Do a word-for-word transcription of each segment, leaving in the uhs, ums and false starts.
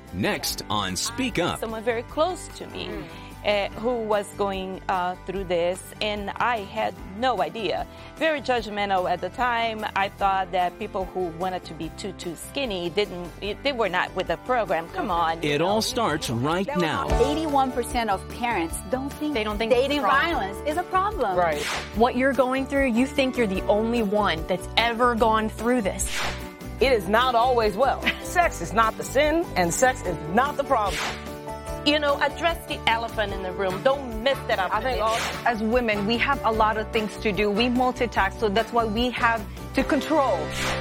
Next on Speak Up. Someone very close to me mm. uh, who was going uh, through this, and I had no idea. Very judgmental at the time. I thought that people who wanted to be too, too skinny didn't, they were not with the program. Come on. It all starts right now. eighty-one percent of parents don't think, they don't think dating violence is a problem. Right. What you're going through, you think you're the only one that's ever gone through this. It is not always well. Sex is not the sin, and sex is not the problem. You know, address the elephant in the room. Don't miss that opportunity. I think all, as women, we have a lot of things to do. We multitask, so that's why we have to control.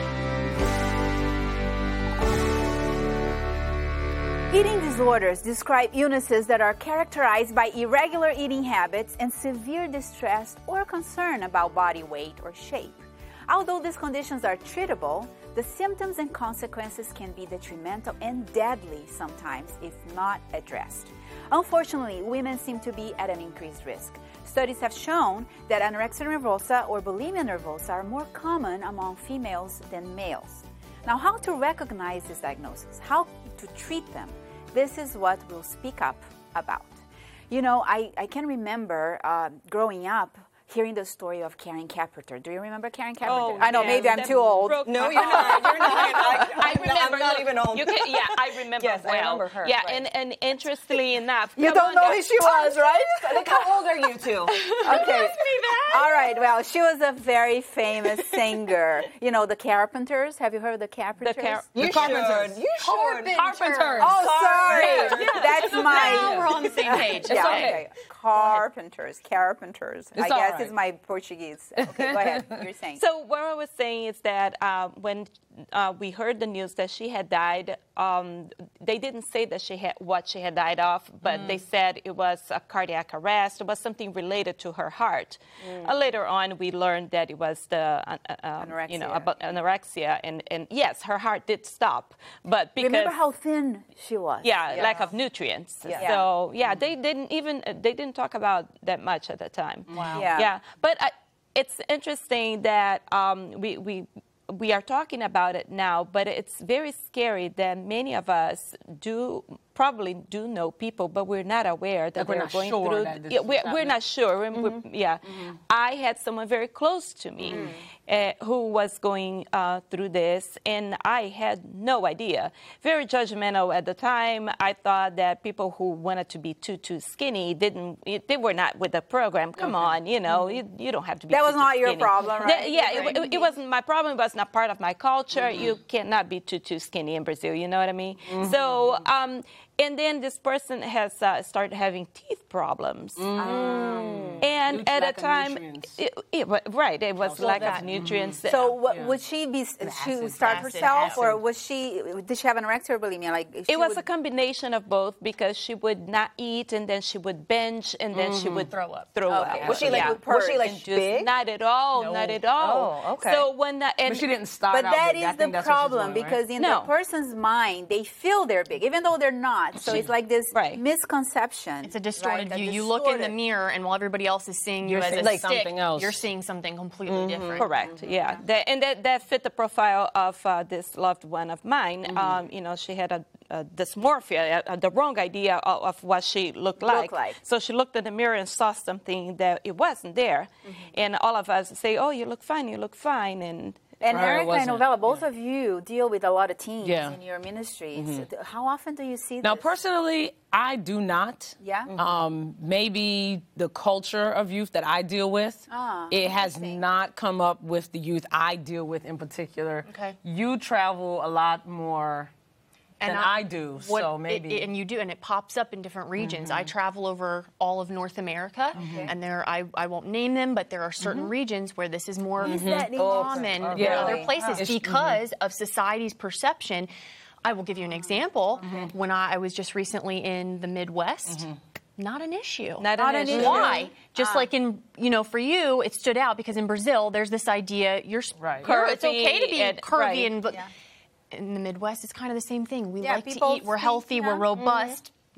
Eating disorders describe illnesses that are characterized by irregular eating habits and severe distress or concern about body weight or shape. Although these conditions are treatable, the symptoms and consequences can be detrimental and deadly sometimes if not addressed. Unfortunately, women seem to be at an increased risk. Studies have shown that anorexia nervosa or bulimia nervosa are more common among females than males. Now, how to recognize this diagnosis, how to treat them, this is what we'll speak up about. You know, I, I can remember uh, growing up hearing the story of Karen Carpenter. Do you remember Karen Carpenter? Oh, I know, yes, maybe I'm too old. No, you're not. You're not. I, I remember. I'm not even old. You can, yeah, I remember yes, well. I remember her. Yeah, right. and, and interestingly enough. You don't know who she was, right? Like, how old are you two? Okay. All right, well, she was a very famous singer. You know, the Carpenters. Have you heard of the Carpenters? The Car- you the Carpenters. You should. Carpenters. Oh, sorry. Yeah. That's my... Now we're on the same page. yeah, okay. okay. Carpenters. Carpenters. It's I guess right. it's my Portuguese. Okay, go ahead. You're saying. So what I was saying is that uh, when uh, we heard the news that she had died, um, they didn't say that she had what she had died of, but mm. they said it was a cardiac arrest. It was something related to her heart. Mm. Uh, later on, we learned that it was the uh, uh, anorexia. You know, about anorexia, and, and yes, her heart did stop, but because remember how thin she was. Yeah, yeah. lack of nutrients. Yeah. So yeah, mm. they didn't even they didn't talk about that much at the time. Wow. Yeah. Yeah, but I, it's interesting that um, we we. We are talking about it now, but it's very scary that many of us do probably do know people, but we're not aware that like they're we're not going sure through. That this Yeah, we're, is we're not sure. Mm-hmm. We're, yeah, mm-hmm. I had someone very close to me mm. uh, who was going uh, through this, and I had no idea. Very judgmental at the time. I thought that people who wanted to be too too skinny didn't. They were not with the program. Come okay. on, you know, mm-hmm. you, you don't have to be. That too, was not too your skinny. problem, right? That, yeah, right. It, it, it wasn't my problem. It was not part of my culture. Mm-hmm. You cannot be too too skinny in Brazil. You know what I mean? Mm-hmm. So. Um, And then this person has uh, started having teeth problems. Mm. And Huge at a lack of time, it, it, right, it was Also lack that. of nutrients. So what, Yeah. would she be, Acid, she start acid, herself, acid. or was she, did she have anorexia or bulimia? Like she It was would... a combination of both, because she would not eat, and then she would binge, and then mm-hmm. she would throw up. Throw okay. up. Was she like, yeah. was she like Just big? Not at all, No. not at all. Oh, okay. So when the, and But she didn't start But out that big. is I think the that's what she's problem, doing, right? because in No. the person's mind, they feel they're big, even though they're not. So it's like this Right. misconception. It's a distorted right? view. A You look in the distorted- mirror, and while everybody else is seeing you You're as a seeing, like, stick, something else. you're seeing something completely Mm-hmm. different. Correct. Mm-hmm. Yeah, that, and that, that fit the profile of uh, this loved one of mine. Mm-hmm. Um, you know, she had a, a dysmorphia, a, the wrong idea of, of what she looked like. like. So she looked in the mirror and saw something that it wasn't there, Mm-hmm. and all of us say, "Oh, you look fine. You look fine," and. And Right, it Erica and wasn't. Novella, both of you deal with a lot of teens Yeah. in your ministries. How often do you see Now, this? personally, I do not. Yeah? Um, maybe the culture of youth that I deal with, Ah, it has interesting. not come up with the youth I deal with in particular. Okay. You travel a lot more And than I- I, do, What so it- maybe. it- and you do, and it pops up in different regions. I travel over all of North America, and there I, I won't name them, but there are certain regions where this is more Is that common interesting? than Yeah. other Really? places It's- because of society's perception. I will give you an example. When I, I was just recently in the Midwest. Not an issue. Not an issue. Why? Just like in, you know, for you, it stood out because in Brazil, there's this idea you're, Right. you're it's okay to Curvy be and- curvy right. and. Yeah. In the Midwest, it's kind of the same thing. We Yeah, like to people eat. We're think, healthy. yeah. We're robust.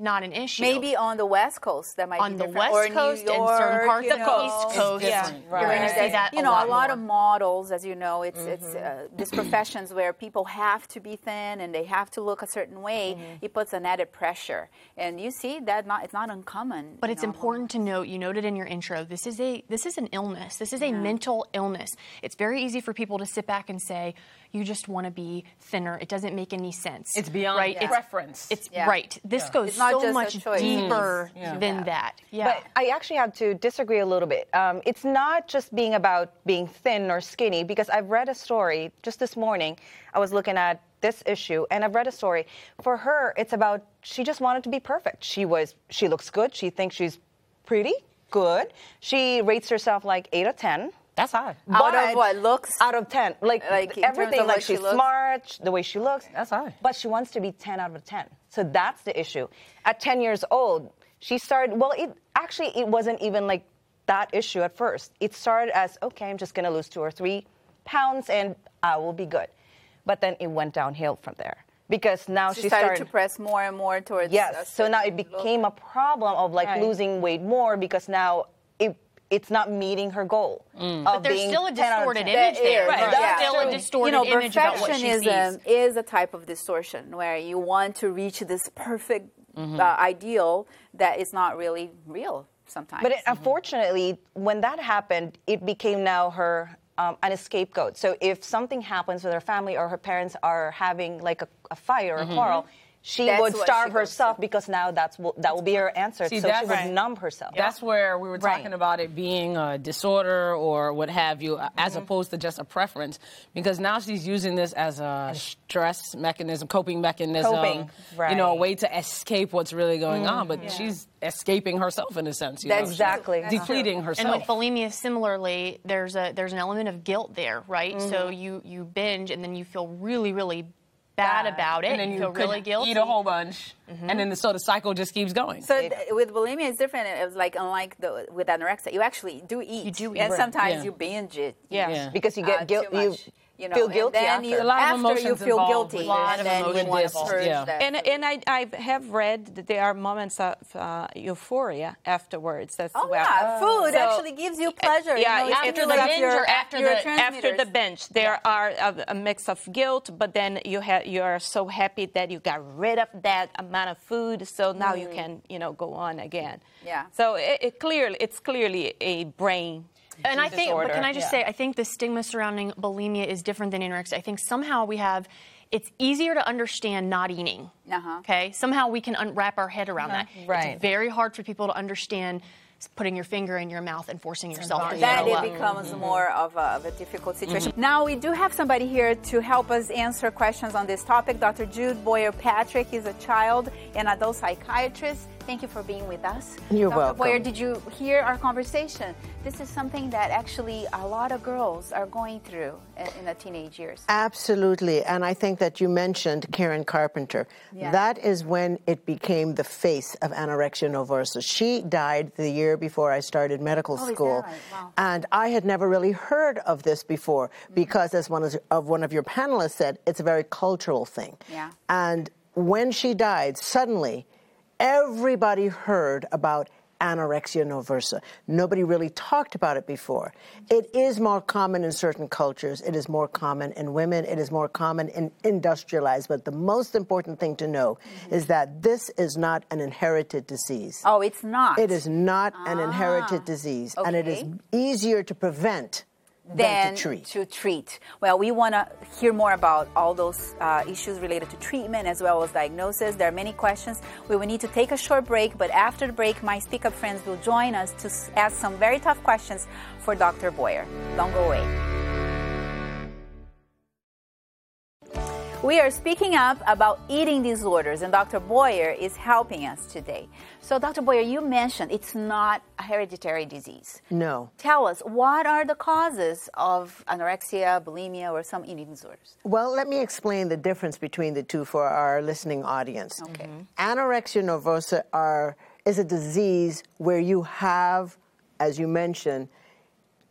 not an issue. Maybe on the West Coast that might on be the different. West or Coast New York, and certain parts you of know, the East Coast, Yeah. you're going to see that you a know, lot a lot more. of models, as you know, it's it's uh, these professions where people have to be thin and they have to look a certain way. It puts an added pressure, and you see that not it's not uncommon. But you it's know, important to note, you noted in your intro, this is a this is an illness. This is a mental illness. It's very easy for people to sit back and say, you just want to be thinner. It doesn't make any sense. It's beyond right? It's- preference. It's Yeah. right. This goes It's not so just a much choice. deeper Yeah. than that. Yeah. But I actually have to disagree a little bit. Um, it's not just being about being thin or skinny, because I've read a story just this morning. I was looking at this issue, and I've read a story. For her, it's about she just wanted to be perfect. She was, she looks good. She thinks she's pretty good. She rates herself like eight or ten. That's high. Out But of what looks? Out of ten. Like, Like, in terms everything, of like what she she's looks? smart, the way she looks. That's high. But she wants to be ten out of ten. So that's the issue. At ten years old, she started, well, it actually, it wasn't even like that issue at first. It started as, okay, I'm just going to lose two or three pounds and I will be good. But then it went downhill from there. Because now She she started, started to press more and more towards. Yes. a So now it certain look. became a problem of like Right. losing weight more, because now it it's not meeting her goal. Of But there's being still a ten out of distorted ten. image There there. is, There's right. Yeah. still a True. distorted you know, image about what she perfectionism sees. is a type of distortion where you want to reach this perfect uh, ideal that is not really real sometimes. But it, unfortunately, when that happened, it became now her um, an scapegoat. So if something happens with her family or her parents are having like a, a fight or a quarrel, she That's would what starve she goes herself to. because now that's will, that will be her answer. See, so she that's would right. numb herself. That's where we were talking Right. about it being a disorder or what have you, as opposed to just a preference. Because now she's using this as a stress mechanism, coping mechanism, Coping, you know, a right. way to escape what's really going on. But she's escaping herself in a sense. You That's know? Exactly. She's depleting And herself. with bulimia, similarly, there's a there's an element of guilt there, right? So you you binge and then you feel really really bad about it. and then you you feel could really guilty. eat a whole bunch, and then the, so the cycle just keeps going. So th- with bulimia, it's different. It was like unlike the with anorexia, you actually do eat. You do eat. and Right. sometimes Yeah. you binge it. Yeah. Yeah. Because you get uh, guilt, too you, much, you know, feel and guilty then after. You, A lot of after emotions you feel involved guilty, with Lot and of then you emotions want with to this, purge yeah. that. And and I I have read that there are moments of uh, euphoria afterwards as Oh well. yeah, food So- actually gives you pleasure. Yeah, you know, it after stimulates the binge your, or after your the- After the transmitters. binge, there are a, a mix of guilt, but then you have you are so happy that you got rid of that amount of food, so now you can you know go on again. Yeah. So it, it clearly it's clearly a brain. And I think, but can I just Yeah. say, I think the stigma surrounding bulimia is different than anorexia. I think somehow we have, it's easier to understand not eating. Uh-huh. Okay, somehow we can un- wrap our head around that. Right. It's very hard for people to understand putting your finger in your mouth and forcing yourself to That throw it up. becomes more of a, of a difficult situation. Now we do have somebody here to help us answer questions on this topic. Doctor Jude Boyer Patrick is a child and adult psychiatrist. Thank you for being with us. You're Doctor welcome. Boyer, did you hear our conversation? This is something that actually a lot of girls are going through in, in the teenage years. Absolutely. And I think that you mentioned Karen Carpenter. Yeah. That is when it became the face of anorexia nervosa. She died the year before I started medical Oh, is that school. right? Wow. And I had never really heard of this before because, as one of, of one of your panelists said, it's a very cultural thing. Yeah. And when she died, suddenly everybody heard about anorexia nervosa. Nobody really talked about it before. It is more common in certain cultures. It is more common in women. It is more common in industrialized. But the most important thing to know Mm-hmm. is that this is not an inherited disease. Oh, it's not. It is not an inherited disease. And it is okay. easier to prevent than than to treat. to treat. Well, we want to hear more about all those uh, issues related to treatment as well as diagnosis. There are many questions. We will need to take a short break, but after the break, my Speak Up friends will join us to s- ask some very tough questions for Doctor Boyer. Don't go away. We are speaking up about eating disorders, and Doctor Boyer is helping us today. So, Doctor Boyer, you mentioned it's not a hereditary disease. No. Tell us, what are the causes of anorexia, bulimia, or some eating disorders? Well, let me explain the difference between the two for our listening audience. Okay. Anorexia nervosa are, is a disease where you have, as you mentioned,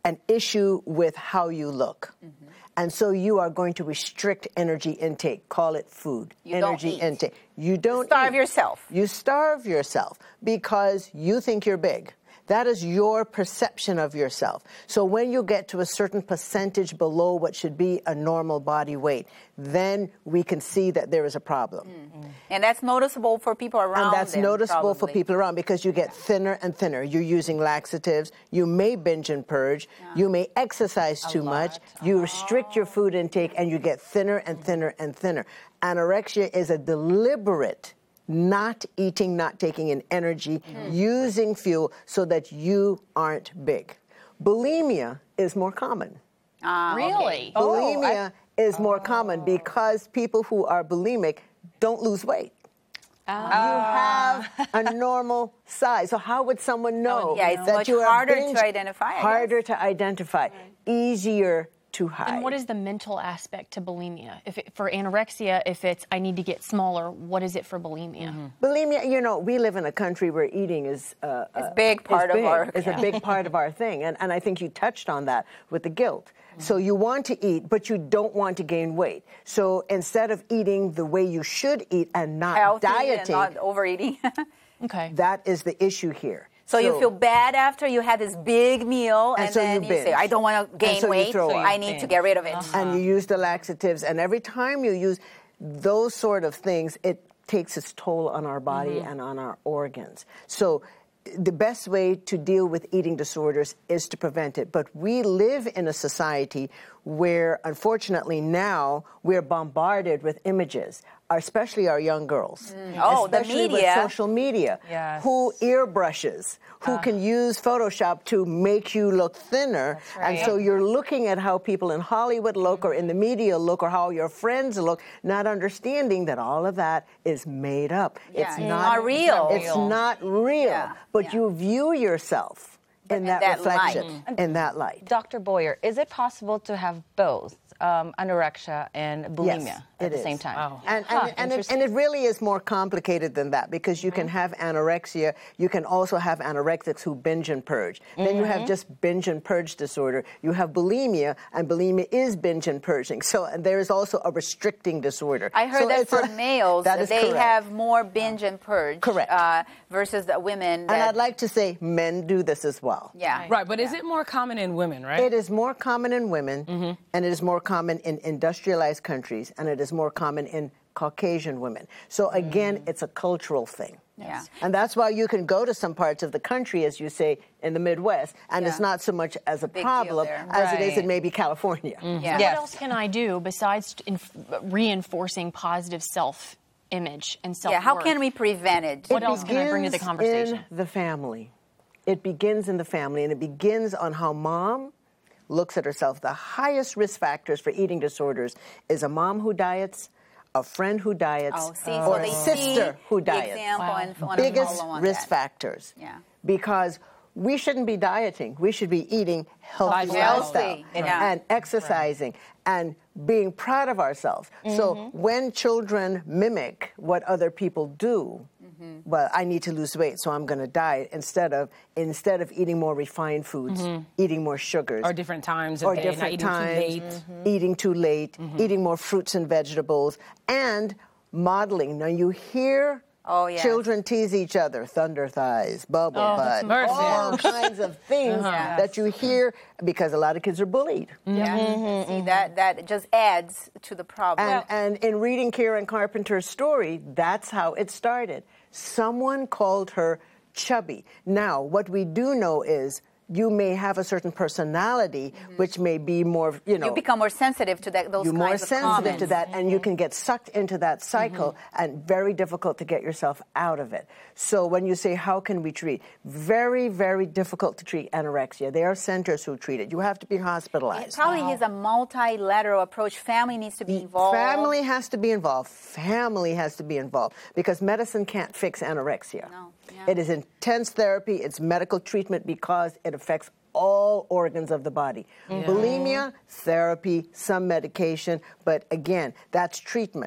an issue with how you look. Mm-hmm. And so you are going to restrict energy intake. Call it food. You energy don't eat. intake. You don't Starve eat. yourself. You starve yourself because you think you're big. That is your perception of yourself. So when you get to a certain percentage below what should be a normal body weight, then we can see that there is a problem. Mm-hmm. And that's noticeable for people around And that's them, noticeable probably. for people around because you get thinner and thinner. You're using laxatives. You may binge and purge. Yeah. You may exercise too much. You restrict your food intake and you get thinner and thinner and thinner. Anorexia is a deliberate not eating, not taking in energy, mm-hmm. using fuel so that you aren't big. Bulimia is more common. Uh, Really? Okay. Bulimia Oh, I, is more common because people who are bulimic don't lose weight. Oh. You have a normal size. So how would someone know yeah, it's that much you are harder binge, to identify, I harder guess. to identify, easier to hide. And what is the mental aspect to bulimia? If it, for anorexia, if it's I need to get smaller, what is it for bulimia? Mm-hmm. Bulimia, you know, we live in a country where eating is uh, It's a big part is of big, our- is yeah. a big part of our thing, and and I think you touched on that with the guilt. So you want to eat, but you don't want to gain weight. So instead of eating the way you should eat and not Healthy dieting, and not overeating. Okay. that is the issue here. So, you feel bad after you had this big meal, and, And so you then you, say, binge. "I don't want to gain so you weight. throw So up. I need to get rid of it." And you use the laxatives, and every time you use those sort of things, it takes its toll on our body Mm-hmm. and on our organs. So the best way to deal with eating disorders is to prevent it. But we live in a society where, unfortunately, now we're bombarded with images, especially our young girls. Mm. Oh, the especially media. with social media. Yes. Who earbrushes, who can use Photoshop to make you look thinner. And so you're looking at how people in Hollywood look or in the media look or how your friends look, not understanding that all of that is made up. Yeah, It's it's not, not real. It's not real. Yeah, But yeah. you view yourself in in that, that reflection, light. in that light. Doctor Boyer, is it possible to have both um, anorexia and bulimia Yes, at it the is. same time? Wow. And, Huh, and, and, it, interesting. and it really is more complicated than that because you can have anorexia. You can also have anorexics who binge and purge. Then you have just binge and purge disorder. You have bulimia, and bulimia is binge and purging. So and there is also a restricting disorder. I heard So that it's for a- males, that is they correct. have more binge and purge. Correct. Uh, versus the women. That, And I'd like to say men do this as well. yeah. Right, but is it more common in women, right? It is more common in women, and it is more common in industrialized countries, and it is more common in Caucasian women. So again, it's a cultural thing. Yeah. And that's why you can go to some parts of the country, as you say, in the Midwest, and it's Yeah. not so much as a Big deal problem there. as it is Right. in maybe California. Yeah. Yes. What else can I do besides inf- reinforcing positive self-image and self-worth? Yeah, how can we prevent it? What else can I bring to the begins conversation? in the family. It begins in the family, and it begins on how mom looks at herself. The highest risk factors for eating disorders is a mom who diets, a friend who diets, Oh, see, or so a they sister see who the diets. example and want to Biggest follow on risk that. factors. Yeah. Because we shouldn't be dieting. We should be eating healthy Lifestyle. lifestyle Healthy, yeah. and exercising and being proud of ourselves. So when children mimic what other people do, well, I need to lose weight, so I'm going to diet instead of instead of eating more refined foods, eating more sugars, Or different times of or day, different not eating times, too late. eating too late, eating more fruits and vegetables, and modeling. Now you hear Oh, yes. children tease each other, thunder thighs, bubble butt, mercy. all kinds of things that you hear because a lot of kids are bullied. Yeah. See, that, that just adds to the problem. And, and in reading Karen Carpenter's story, that's how it started. Someone called her chubby. Now, what we do know is you may have a certain personality, which may be more, you know, you become more sensitive to that, those you're kinds more of sensitive comments. to that, and you can get sucked into that cycle, and very difficult to get yourself out of it. So when you say, how can we treat? Very, very difficult to treat anorexia. There are centers who treat it. You have to be It hospitalized. probably is a multilateral approach. Family needs to be involved. Family has to be involved. Family has to be involved because medicine can't fix anorexia. No, yeah. It is intense therapy. It's medical treatment because it affects all organs of the body. Bulimia, therapy, some medication, but again, that's treatment.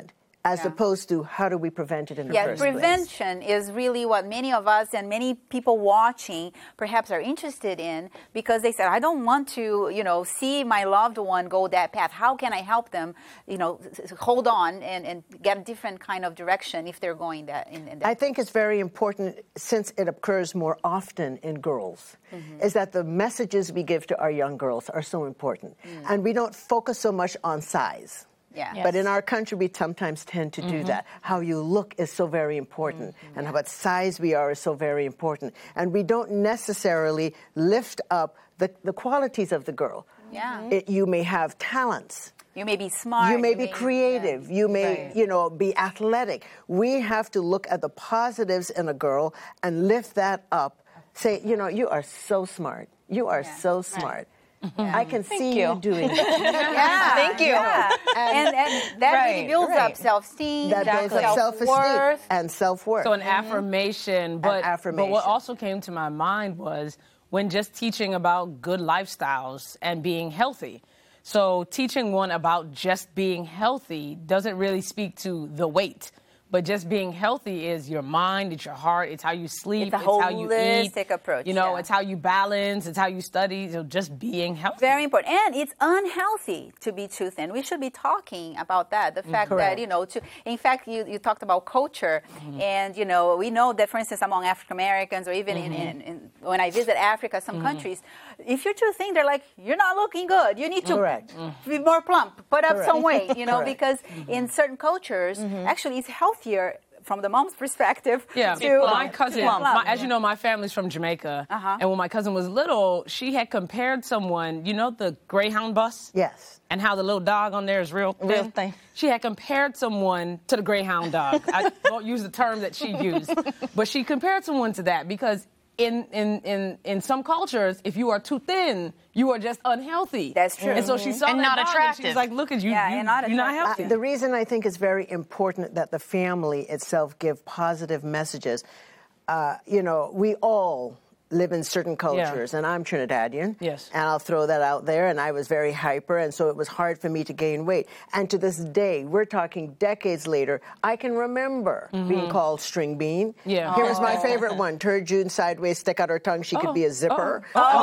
as Yeah. opposed to how do we prevent it in the Yeah, first place. prevention is really what many of us and many people watching perhaps are interested in, because they said, I don't want to, you know, see my loved one go that path. How can I help them, you know, s- s- hold on and, and get a different kind of direction if they're going that in, in that. I think it's very important, since it occurs more often in girls, Mm-hmm. is that the messages we give to our young girls are so important. Mm. And we don't focus so much on size. Yeah. Yes. But in our country, we sometimes tend to do that. How you look is so very important, Mm-hmm. and what size we are is so very important. And we don't necessarily lift up the, the qualities of the girl. Yeah. It, you may have talents. You may be smart. You may be creative. You may, Right. you know, be athletic. We have to look at the positives in a girl and lift that up. Say, you know, you are so smart. You are so smart. I can see you. you. doing it. Yeah. Thank you. Yeah. And, and that really Right, builds up right. self-esteem, That builds up self-esteem self-worth. and self-worth. So an affirmation, but, but affirmation. what also came to my mind was when just teaching about good lifestyles and being healthy. So teaching one about just being healthy doesn't really speak to the weight. But just being healthy is your mind, it's your heart, it's how you sleep, It's a how you eat. holistic approach, You know, yeah. it's how you balance, it's how you study. So just being healthy. Very important. And it's unhealthy to be too thin. We should be talking about that. The fact Correct. that, you know, to, in fact, you, you talked about culture. And, you know, we know that, for instance, among African Americans or even in, in, in when I visit Africa, some countries, if you're too thin, they're like, you're not looking good. You need to Correct. be more plump, put up Correct. some weight, you know, Correct. because in certain cultures, actually, it's healthier from the mom's perspective. Yeah, to, my cousin, to plump. my, as you know, my family's from Jamaica. Uh-huh. And when my cousin was little, she had compared someone, you know, the Greyhound bus? Yes. And how the little dog on there is real thin. Real thin. She had compared someone to the Greyhound dog. I won't use the term that she used, but she compared someone to that because in, in, in, in some cultures, if you are too thin, you are just unhealthy. That's true. And so she saw And that not dog attractive. And she was like, look at you, Yeah, you you're not you're not attractive. healthy. Uh, the reason I think it's very important that the family itself give positive messages, uh, you know, we all live in certain cultures, and I'm Trinidadian. Yes. And I'll throw that out there, and I was very hyper, and so it was hard for me to gain weight. And to this day, we're talking decades later, I can remember being called string bean. Yeah. Here was my favorite one, turd June sideways, stick out her tongue, she could be a zipper.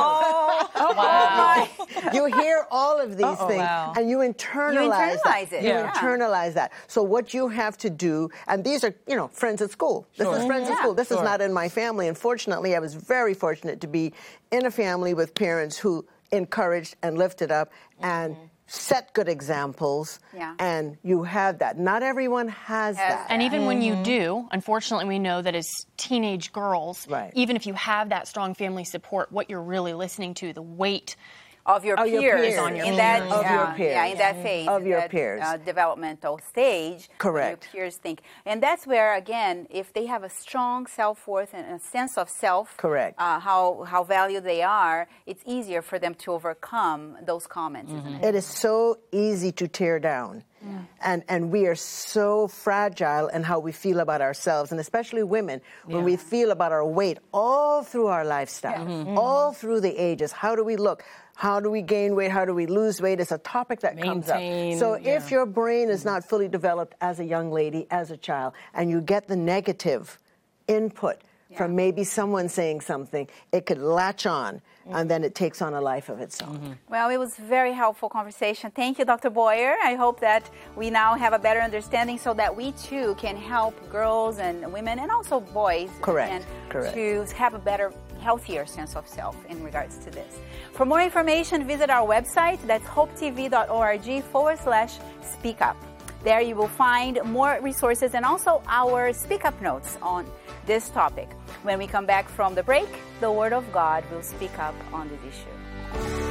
Oh, wow. You hear all of these things, wow. and you internalize, internalize that. it, You yeah. internalize that. So what you have to do, and these are, you know, friends at school. This is friends at Yeah. school. This is Sure. not in my family. Unfortunately, I was very fortunate to be in a family with parents who encouraged and lifted up and set good examples. Yeah. And you have that. Not everyone has Has that. And even when you do, unfortunately, we know that as teenage girls, Right. even if you have that strong family support, what you're really listening to, the weight of your Of your peers, peers. On your in that peers. Of yeah, your peers. yeah, in that phase, Of in your that, peers. uh, developmental stage. what Correct. Your peers think, and that's where again, if they have a strong self worth and a sense of self, Correct. uh, how how valued they are, it's easier for them to overcome those comments, isn't it? It is so easy to tear down. And and we are so fragile in how we feel about ourselves, and especially women, when we feel about our weight all through our lifestyle, all through the ages. How do we look? How do we gain weight? How do we lose weight? It's a topic that comes up. Maintain, So yeah. if your brain is not fully developed as a young lady, as a child, and you get the negative input from maybe someone saying something, it could latch on, and then it takes on a life of its own. Well, it was a very helpful conversation. Thank you, Doctor Boyer. I hope that we now have a better understanding so that we too can help girls and women and also boys Correct. and Correct. to have a better, healthier sense of self in regards to this. For more information, visit our website. That's hopetv.org forward slash speak up. There you will find more resources and also our speak up notes on this topic. When we come back from the break, the Word of God will speak up on this issue.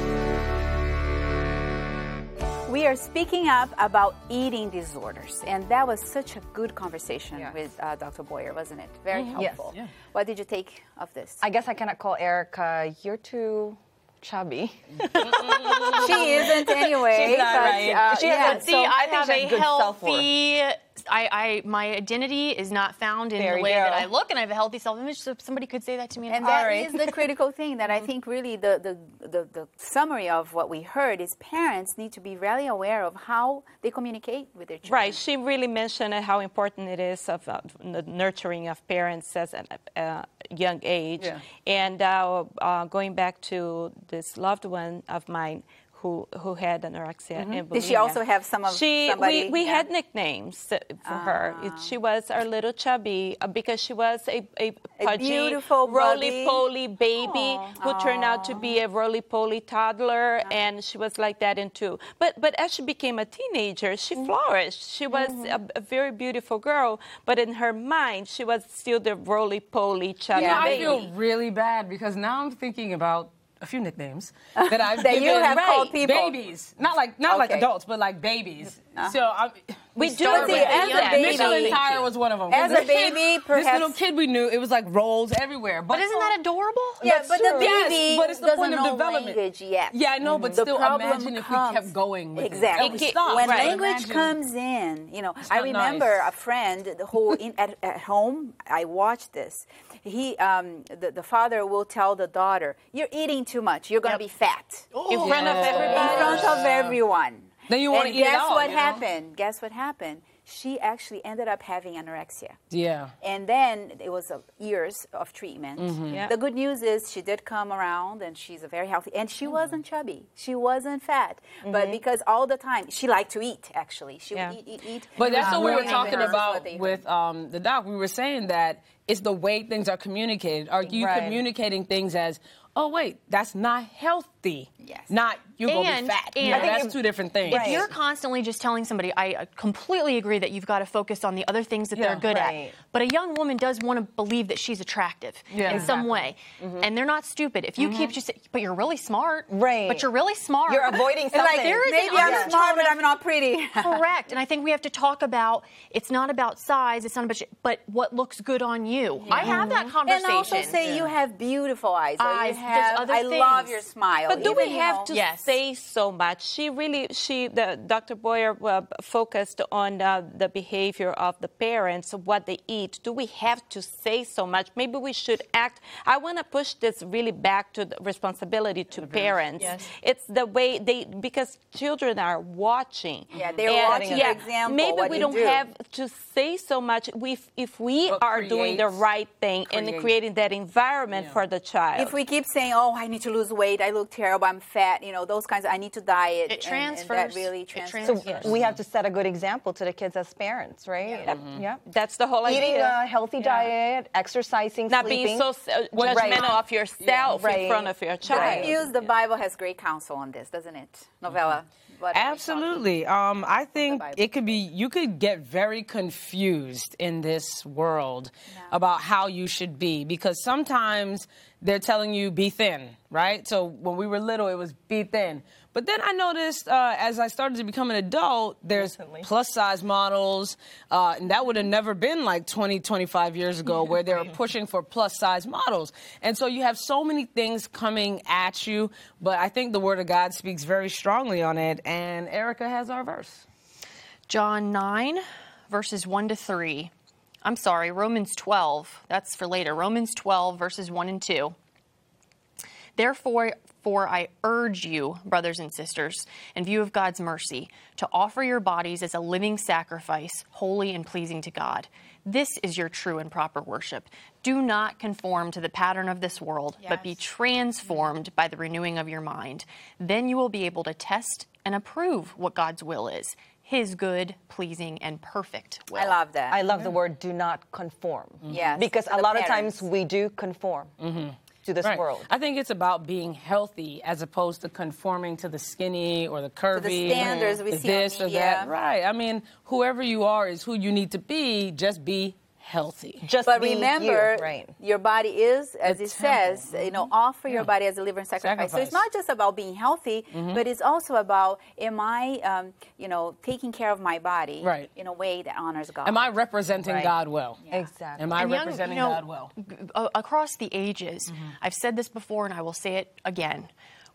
We are speaking up about eating disorders, and that was such a good conversation Yes. with uh, Doctor Boyer, wasn't it? Very helpful. Yes. What did you take of this? I guess I cannot call Erica, you're too chubby. She isn't anyway. She's not, but, right? uh, She has yeah, a- See, so- I I think have she has a good self-worth. healthy I, I, my identity is not found in There the you way go. that I look, and I have a healthy self-image. So somebody could say that to me. And all that right. is the critical thing that I think really the, the, the, the summary of what we heard is parents need to be really aware of how they communicate with their children. Right. She really mentioned how important it is of uh, the nurturing of parents as a uh, young age. Yeah. And uh, uh, going back to this loved one of mine who who had anorexia and bulimia. Did she also have some of she, somebody? We, we yeah. had nicknames for her. It, she was our little chubby uh, because she was a, a pudgy, beautiful, roly-poly baby Aw. who turned out to be a roly-poly toddler, and she was like that in two. But but as she became a teenager, she flourished. She was a, a very beautiful girl, but in her mind, she was still the roly-poly chubby Yeah. I baby. feel really bad because now I'm thinking about a few nicknames that I've That you given have called people. babies, not like not like Okay. adults, but like babies. So I'm, We do started see with- as a yeah, baby- Michelin Tire was one of them. As This a baby, kid- perhaps- this little kid we knew, it was like rolls everywhere. But, But isn't that adorable? Yeah, That's but the true. baby Yes, but it's the doesn't point of know development. language yet. Yeah, I know, but The still, problem imagine if comes- we kept going with exactly. it. It get- Stop. When Right. language Imagine- comes in, you know, I not remember nice. a friend who in, at, at home, I watched this. He, um, the, the father will tell the daughter, "You're eating too much. You're going to Yep. be fat." in front of Yes. everybody. In front of everyone. Then you wanna And eat it guess all, what you know? happened? Guess what happened? She actually ended up having anorexia. Yeah. And then it was uh, years of treatment. Yeah. The good news is she did come around and she's a very healthy. And Mm-hmm. she wasn't chubby. She wasn't fat. But because all the time, she liked to eat, actually. She Yeah. would eat, eat, eat. But that's Uh, what we were really talking diverse what about they with um, the doc. We were saying that it's the way things are communicated. Are you Right. communicating things as, oh, wait, that's not healthy? Yes. Not, you're going to be And- fat. and- You know, I think that's if- two different things. If you're constantly just telling somebody, I uh, completely agree that you've got to focus on the other things that Yeah, they're good right. at. But a young woman does want to believe that she's attractive Yeah. in some way. And they're not stupid. If you keep just, but you're really smart. Right. But you're really smart. You're avoiding It's like, something. there is an maybe I'm undertone smart, but of- I'm not pretty. Correct. And I think we have to talk about, it's not about size, it's not about, but what looks good on you. I have that And conversation. also say you have beautiful eyes. Or Eyes, you there's have, other I love things. your smile. But do Even, we you have know- to Yes. say so much? She really, she, the Doctor Boyer uh, focused on uh, the behavior of the parents, what they eat. Do we have to say so much? Maybe we should act. I want to push this really back to the responsibility to parents. Yes. It's the way they, because children are watching. Yeah, they're And, watching yeah, the example, Maybe what we you don't do. have to say so much. We, if we But are doing the create- right thing and create- creating that environment Yeah. for the child. If we keep saying, "Oh, I need to lose weight. I look terrible. I'm fat," you know, those kinds of, I need to diet. It and- transfers. And, that really It transfers. So transfers. we have to set a good example to the kids as parents, right? Yeah. Yeah. That's the whole Eating idea. a healthy diet, exercising, Not sleeping. being so uh, Right. judgmental of yourself Right. in front of your Good child. news, the Bible has great counsel on this, doesn't it? Novella. What are we talking- Absolutely. Um, I think Bible. it could be, you could get very confused in this world about how you should be because sometimes they're telling you be thin, right? So when we were little, it was be thin. But then I noticed uh, as I started to become an adult, there's plus size models, uh, and that would have never been like twenty, twenty-five years ago where they were pushing for plus size models. And so you have so many things coming at you, but I think the Word of God speaks very strongly on it, and Erica has our verse. John nine, verses one to three. I'm sorry, Romans twelve. That's for later. Romans twelve, verses one and two. Therefore, for I urge you, brothers and sisters, in view of God's mercy, to offer your bodies as a living sacrifice, holy and pleasing to God. This is your true and proper worship. Do not conform to the pattern of this world, but be transformed by the renewing of your mind. Then you will be able to test and approve what God's will is, his good, pleasing, and perfect will. I love that. I love the word do not conform. Yes, Because to a the lot of parents. times we do conform to this Right. world. I think it's about being healthy as opposed to conforming to the skinny or the curvy. standards we the see on this or media. that. Right. I mean, whoever you are is who you need to be. Just be healthy. Just But be remember, you. Right. your body is, as The it temple. says, you know, offer your body as a living sacrifice. So it's Sacrifice. not just about being healthy, but it's also about, am I, um, you know, taking care of my body Right. in a way that honors God? Am I representing Right. God well? Exactly. Am I And young- representing you know, God well? g- a- across the ages, I've said this before and I will say it again.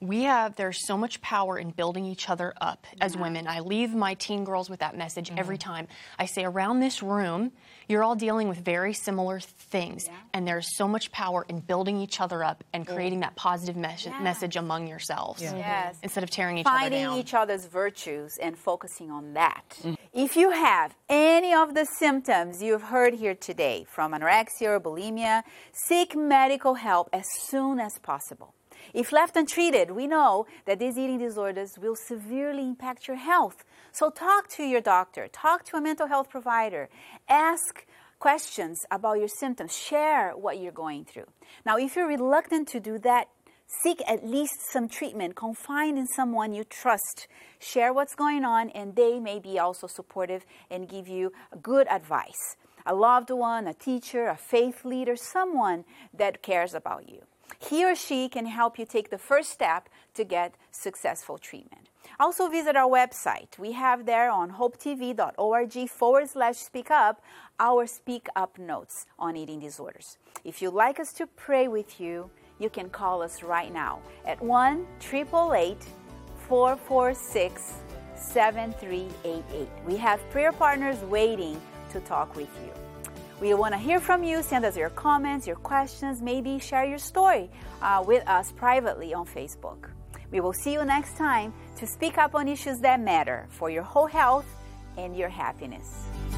We have, there's so much power in building each other up as women. I leave my teen girls with that message mm-hmm. every time. I say, around this room, you're all dealing with very similar things, yeah. and there's so much power in building each other up and creating that positive mes- yes. message among yourselves. Yeah. Yes. Instead of tearing each Finding other down. each other's virtues and focusing on that. Mm-hmm. If you have any of the symptoms you've heard here today, from anorexia or bulimia, seek medical help as soon as possible. If left untreated, we know that these eating disorders will severely impact your health. So talk to your doctor, talk to a mental health provider, ask questions about your symptoms, share what you're going through. Now, if you're reluctant to do that, seek at least some treatment, confide in someone you trust, share what's going on, and they may be also supportive and give you good advice. A loved one, a teacher, a faith leader, someone that cares about you. He or she can help you take the first step to get successful treatment. Also visit our website. We have there on hopetv.org forward slash speak up our speak up notes on eating disorders. If you'd like us to pray with you, you can call us right now at one eight eight eight, four four six, seven three eight eight. We have prayer partners waiting to talk with you. We want to hear from you. Send us your comments, your questions, maybe share your story uh, with us privately on Facebook. We will see you next time to speak up on issues that matter for your whole health and your happiness.